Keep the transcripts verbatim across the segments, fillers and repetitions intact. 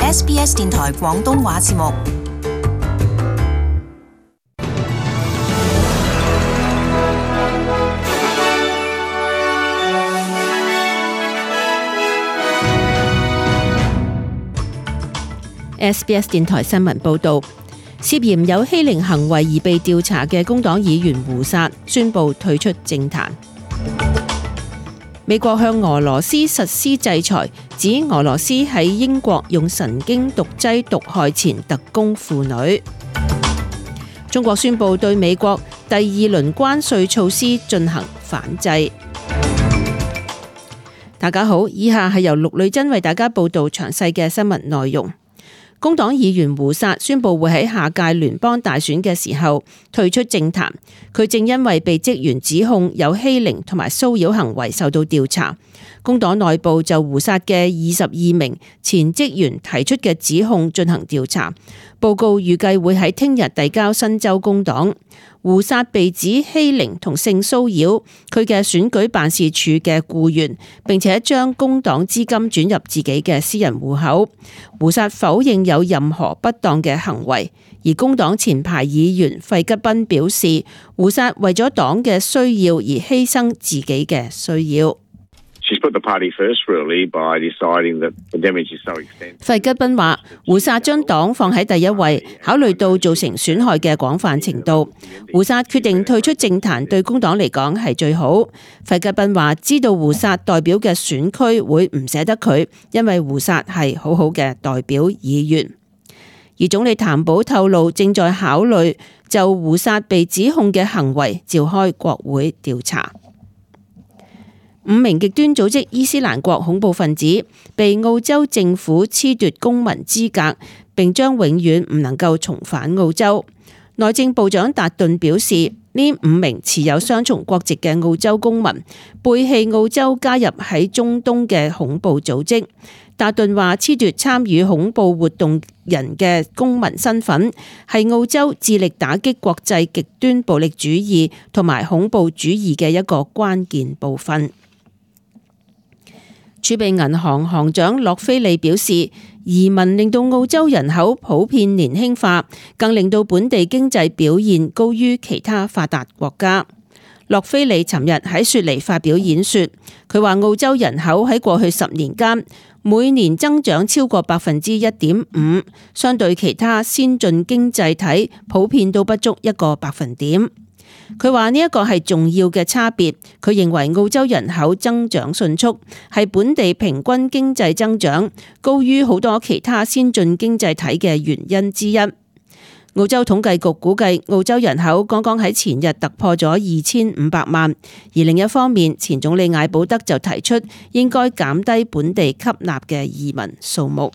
S B S 電台廣東話節目。 S B S 電台新聞報導，涉嫌有欺凌行為而被調查嘅工黨議員胡薩宣布退出政壇。美國向俄羅斯實施制裁，指俄羅斯喺英國用神經毒劑毒害前特工婦女。中國宣布對美國第二輪關稅措施進行反制。大家好，以下係由陸女真為大家報道詳細嘅新聞內容。工黨議員胡薩宣布會喺下屆聯邦大選嘅時候退出政壇，佢正因為被職員指控有欺凌同埋騷擾行為受到調查。工黨內部就胡薩嘅二十二名前職員提出嘅指控進行調查，報告預計會喺聽日遞交新州工黨。胡薩被指欺凌同性騷擾佢嘅選舉辦事處嘅僱員，並且將工黨資金轉入自己嘅私人戶口。胡薩否認有任何不當嘅行為，而工黨前排議員費吉賓表示，胡薩為咗黨嘅需要而犧牲自己嘅需要。費吉賓話：胡薩將黨放喺第一位，考慮到造成損害嘅廣泛程度，胡薩決定退出政壇對工黨嚟講係最好。費吉賓話：知道胡薩代表嘅選區會唔捨得佢，因為胡薩係好好嘅代表議員。而總理譚寶透露，正在考慮就胡薩被指控嘅行為召開國會調查。五名極端組織伊斯蘭國恐怖分子被澳洲政府褫奪公民資格，並將永遠唔能夠重返澳洲。內政部長達頓表示，呢五名持有雙重國籍嘅澳洲公民背棄澳洲加入喺中東嘅恐怖組織。達頓話，褫奪參與恐怖活動人嘅公民身份係澳洲致力打擊國際極端暴力主義同埋恐怖主義嘅一個關鍵部分。儲備銀行行長洛菲利表示，移民令到澳洲人口普遍年輕化，更令到本地經濟表現高於其他發達國家。洛菲利尋日喺雪梨發表演說，佢話澳洲人口喺過去十年間每年增長超過百分之一點五，相對其他先進經濟體普遍都不足一個百分點。佢話呢一個係重要嘅差別，佢認為澳洲人口增長迅速，係本地平均經濟增長高於好多其他先進經濟體嘅原因之一。澳洲統計局估計澳洲人口剛剛喺前日突破咗二千五百萬，而另一方面，前總理艾保德就提出應該減低本地吸納嘅移民數目。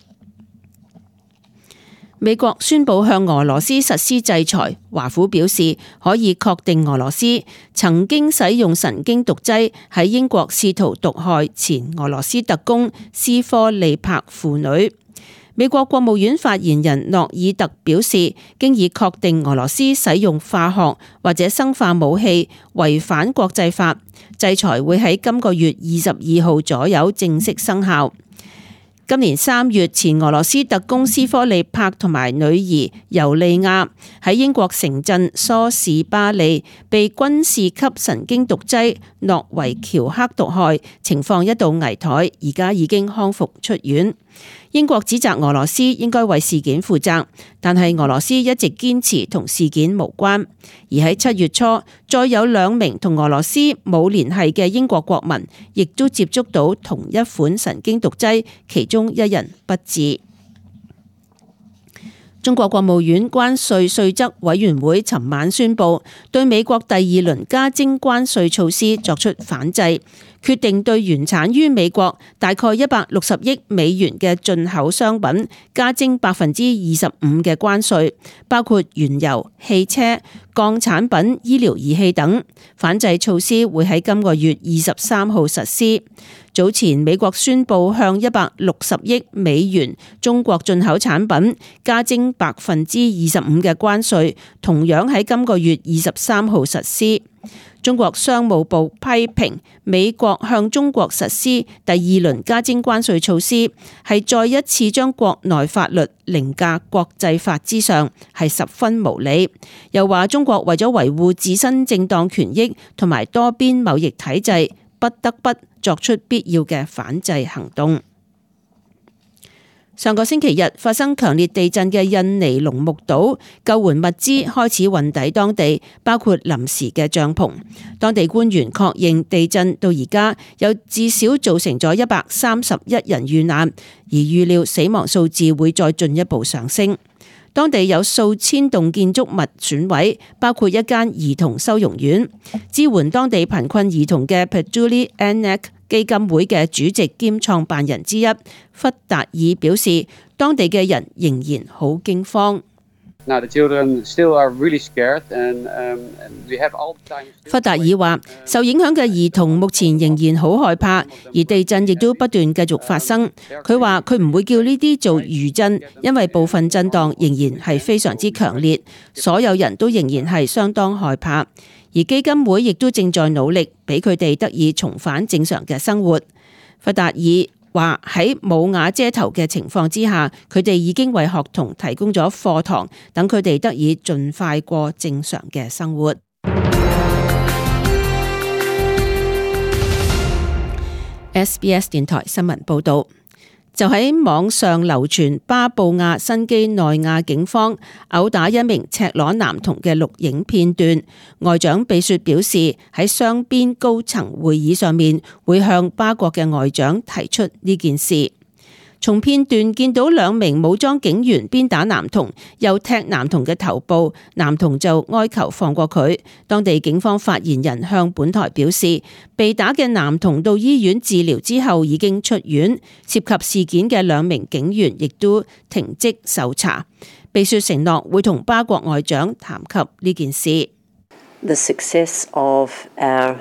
美國宣布向俄羅斯實施制裁，華府表示可以確定俄羅斯曾經使用神經毒劑喺英國試圖毒害前俄羅斯特工斯科利帕婦女。美國國務院發言人諾爾特表示，經已確定俄羅斯使用化學或者生化武器違反國際法，制裁會喺今個月二十二號左右正式生效。今年三月，前俄羅斯特工斯科利帕同埋女兒尤利亞喺英國城鎮梳士巴利被軍事級神經毒劑諾維喬克毒害，情況一度危殆，而家已經康復出院。英國指責俄羅斯應該為事件負責，但係俄羅斯一直堅持同事件無關。而喺七月初，再有兩名同俄羅斯冇聯繫嘅英國國民，亦都接觸到同一款神經毒劑，其中一人不治。中國國務院關稅稅則委員會尋晚宣布，對美國第二輪加徵關稅措施作出反制，決定對原產於美國大概一百六十億美元嘅進口商品加徵百分之二十五嘅關稅，包括原油、汽車、鋼產品、醫療儀器等。反制措施會喺今個月二十三號實施。早前美國宣布向一百六十億美元中國進口產品加徵百分之二十五嘅關稅，同樣喺今個月二十三號實施。 中國商務部批評美國向中國實施第二輪加徵關稅措施，係再一次將國內法律凌駕國際法之上，係十分無理。又話中國為咗維護自身正當權益同埋多邊貿易體制，不得不作出必要嘅反制行動。上個星期日發生強烈地震嘅印尼龍目島，救援物資開始運抵當地，包括臨時嘅帳篷。當地官員確認地震到而家有至少造成咗一百三十一人遇難，而預料死亡數字會再進一步上升。當地有數千棟建築物損毀，包括一間兒童收容院。支援當地貧困兒童嘅 Peduli Anak基金會嘅主席兼創辦人之一弗達爾表示，當地嘅人仍然好驚慌。弗達爾話，受影響嘅兒童目前仍然好害怕，而地震亦都不斷繼續發生。佢話佢唔會叫呢啲做餘震，因為部分震盪仍然係非常之強烈，所有人都仍然係相當害怕。而基金會亦都正在努力，俾佢哋得以重返正常嘅生活。弗達爾話喺冇瓦遮頭嘅情況之下，佢哋已經為學童提供咗課堂，等佢哋得以盡快過正常嘅生活。S B S 電台新聞報道。就喺網上流傳巴布亞新畿內亞警方毆打一名赤裸男童嘅錄影片段，外長比雪表示喺雙邊高層會議上面會向巴國嘅外長提出呢件事。從片段見到兩名武裝警員鞭打男童，又踢男童嘅頭部，男童就哀求放過佢。當地警方發言人向本台表示，被打嘅男童到醫院治療之後已經出院，涉及事件嘅兩名警員亦都停職受查。比雪承諾會同巴國外長談及呢件事。 The success of our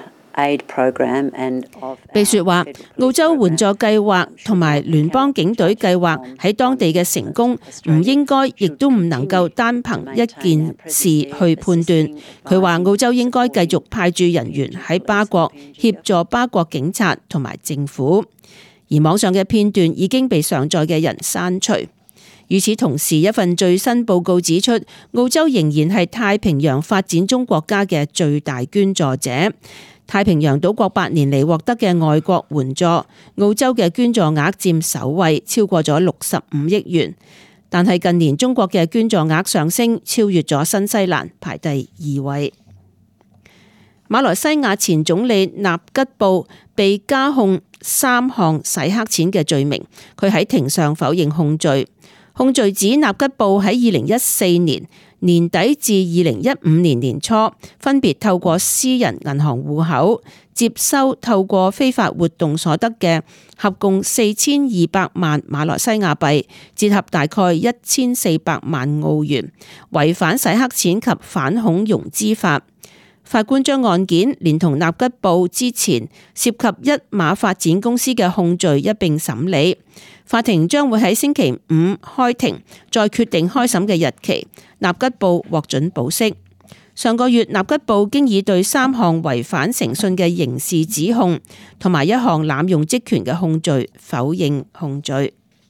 比雪話，澳洲援助計劃同埋聯邦警隊計劃喺當地嘅成功，唔應該亦都唔能夠單憑一件事去判斷。佢話澳洲應該繼續派駐人員喺巴國協助巴國警察同埋政府，而網上嘅片段已經被上載嘅人刪除。與此同時，一份最新報告指出，澳洲仍然係太平洋發展中國家嘅最大捐助者。太平洋島國八年嚟獲得嘅外國援助，澳洲嘅捐助額佔首位，超過咗六十五億元。但係近年中國嘅捐助額上升，超越咗新西蘭，排第二位。馬來西亞前總理納吉布被加控三項洗黑錢嘅罪名，佢喺庭上否認控罪。控罪指納吉布喺二零一四年年底至二零一五年年初，分別透過私人銀行戶口接收透過非法活動所得嘅合共四千二百萬馬來西亞幣，折合大概一千四百萬澳元，違反洗黑錢及反恐融資法。法官將案件連同納吉布之前涉及一馬發展公司嘅控罪一併審理。法庭將會喺星期五開庭，再決定開審嘅日期。納吉布獲准保釋。上個月，納吉布經已對三項違反誠信嘅刑事指控同埋一項濫用職權嘅控罪否認控罪。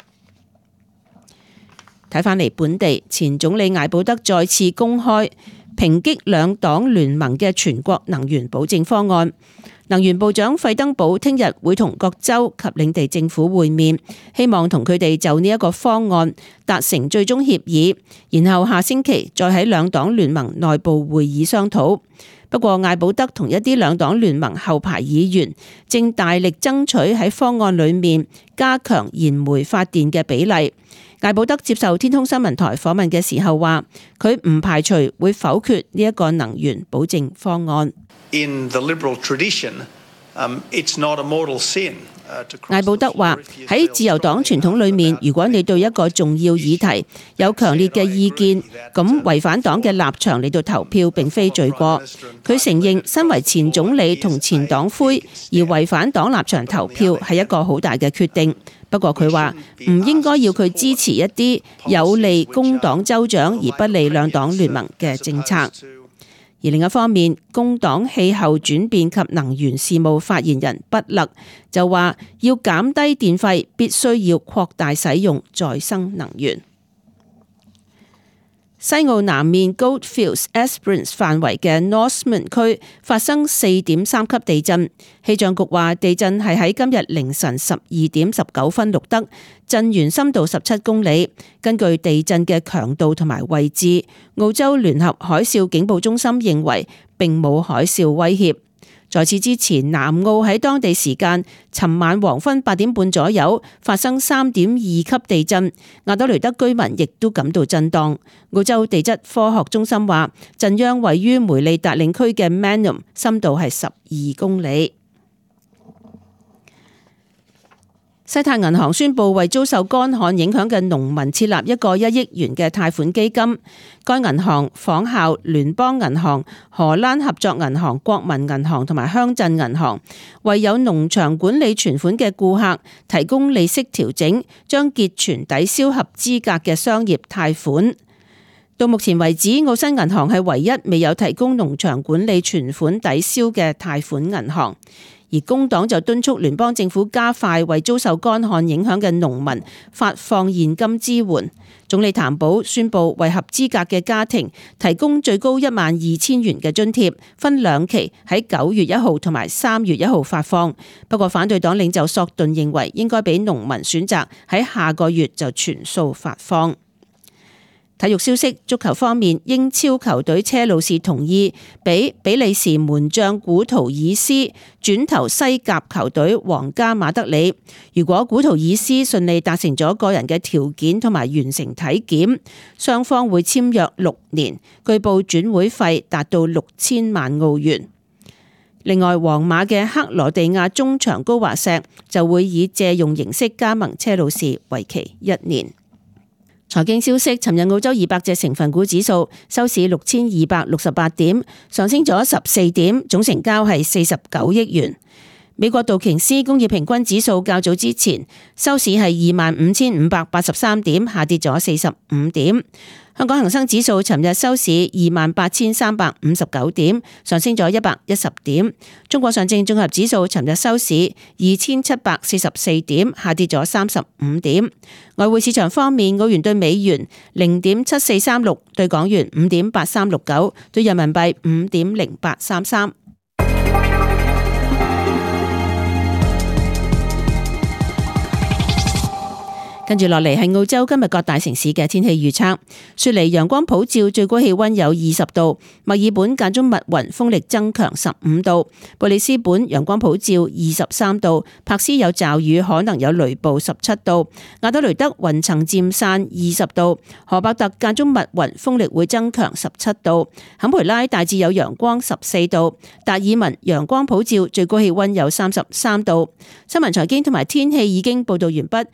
睇返嚟本地，前總理艾保德再次公開抨擊兩黨聯盟嘅全國能源保證方案。能源部長費登堡聽日會同各州及領地政府會面，希望同佢哋就呢一個方案達成最終協議，然後下星期再喺兩黨聯盟內部會議商討。不過艾保德同一啲兩黨聯盟後排議員正大力爭取喺方案裏面加強燃煤發電嘅比例。艾保德接受天空新聞台訪問嘅時候話，佢唔排除會否決呢一個能源保證方案。 In the liberal tradition, um, it's not a mortal sin. 艾保德話喺自由黨傳統裏面，如果你對一個重要議題有強烈嘅意見，咁違反黨嘅立場嚟到投票並非罪過。佢承認身為前總理同前黨魁而違反黨立場投票係一個好大嘅決定。不過佢話唔應該要佢支持一啲有利工黨州長而不利兩黨聯盟嘅政策。 而另一方面，工黨氣候轉變及能源事務發言人畢勒就話，要減低電費，必須要擴大使用再生能源。西澳南面 Goldfields Esperance 範圍嘅 Norseman 區發生四點三級地震，氣象局話地震係喺今日凌晨十二點十九分錄得，震源深度十七公里。根據地震嘅強度同埋位置，澳洲聯合海嘯警報中心認為並冇海嘯威脅。在此之前，南澳喺當地時間尋晚黃昏八點半左右發生三點二級地震，亞德雷德居民亦都感到震盪。澳洲地質科學中心話，震央位於梅利達領區嘅 Mannum， 深度係十二公里。世泰銀行宣布為遭受乾旱影響嘅農民設立一個一億元嘅貸款基金。該銀行仿效聯邦銀行、荷蘭合作銀行、國民銀行同埋鄉鎮銀行，為有農場管理存款嘅顧客提供利息調整，將結存抵銷合資格嘅商業貸款。到目前為止，澳新銀行係唯一未有提供農場管理存款抵銷嘅貸款銀行。而工黨就敦促聯邦政府加快為遭受乾旱影響嘅農民發放現金支援。總理譚寶宣布為合資格嘅家庭提供最高一萬二千元嘅津貼，分兩期喺九月一號同埋三月一號發放。不過反對黨領袖索頓認為應該俾農民選擇喺下個月就全數發放。體育消息，足球方面，英超球隊車路士同意俾比利時門將古圖爾斯轉投西甲球隊皇家馬德里。如果古圖爾斯順利達成咗個人嘅條件同埋完成體檢，雙方會簽約六年，據報轉會費達到六千萬澳元。另外，皇馬嘅克羅地亞中場高華石就會以借用形式加盟車路士，為期一年。財經消息，尋日澳洲二百隻成分股指數收市六千二百六十八點，上升咗十四點，總成交係四十九億元。美國道瓊斯工業平均指數較早之前收市係二萬五千五百八十三點，下跌咗四十五點。香港恒生指數尋日收市二萬八千三百五十九點，上升咗一百一十點。中國上證綜合指數尋日收市二千七百四十四點，下跌咗三十五點。外匯市場方面，澳元對美元零點七四三六，對港元五點八三六九，對人民幣五點零八三三。跟住落嚟係澳洲今日各大城市嘅天氣預測。雪梨陽光普照，最高氣溫有二十度；墨爾本間中密雲，風力增強十五度；布里斯本陽光普照二十三度；柏斯有驟雨，可能有雷暴十七度；亞德雷德雲層漸散二十度；荷伯特間中密雲，風力會增強十七度；坎培拉大致有陽光十四度；達爾文陽光普照，最高氣溫有三十三度。新聞財經同埋天氣已經報道完畢。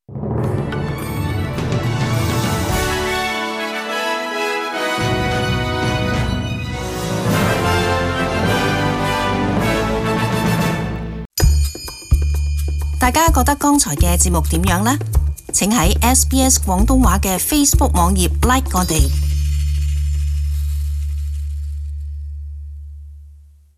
大家覺得剛才嘅節目點樣呢？請喺 S B S 廣東話嘅 Facebook 網頁 like 我哋。